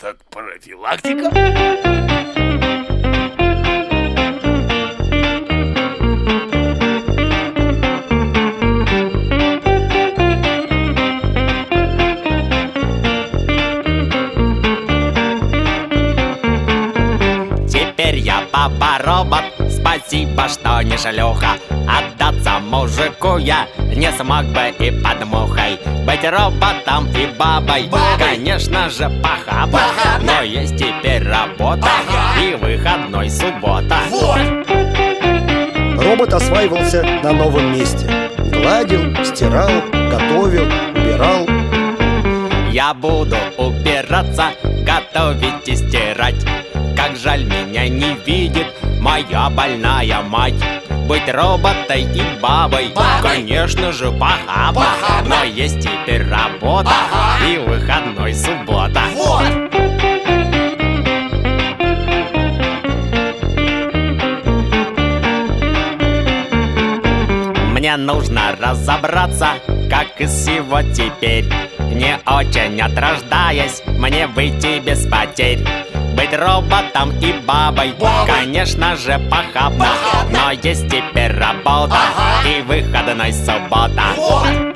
Так профилактика? Теперь я баба-робот, спасибо, что не шлюха. Отдаться мужику я не смог бы и под мухой. Быть роботом и бабой, конечно же, похабно. Но есть теперь работа и выходной суббота. Робот осваивался на новом месте. Гладил, стирал, готовил, убирал. Я буду убираться, готовить и стирать. Как жаль, меня не видит моя больная мать. Быть роботой и бабой, конечно же, похабно. Но есть теперь работа и выходной суббота. Мне нужно разобраться, как из всего теперь, не очень отрождаясь, мне выйти без потерь. Быть роботом и бабой, конечно же, похабно. Но есть теперь работа и выходной суббота.